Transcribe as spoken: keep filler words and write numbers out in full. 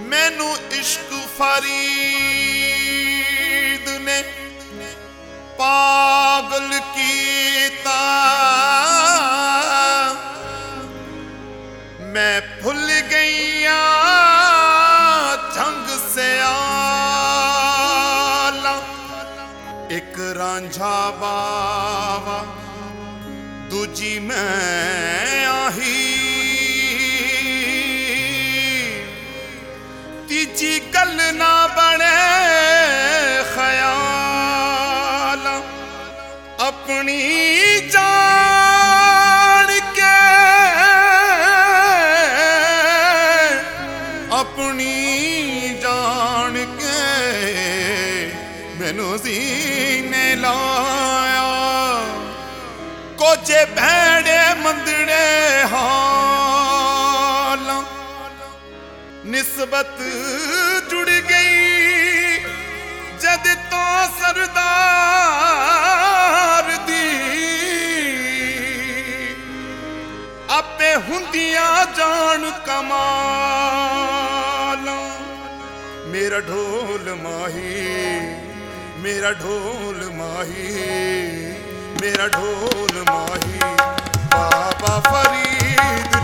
मैनू इश्क फरीद ने पागल कीता, मैं भुल गईया जंग से आला। एक रांझा बावा दूजी मैं आही, तीजी गल ना बने ख्याल। अपनी जान के अपनी जान के मैनू सीने लाया। कोचे भैड़े मंदड़े हाल, निस्बत जुड़ गई जद तो सरदार दी। आपे हुंदियां जान कमाल। मेरा ढोल माही, मेरा ढोल माही, मेरा ढोल माही बाबा फरीद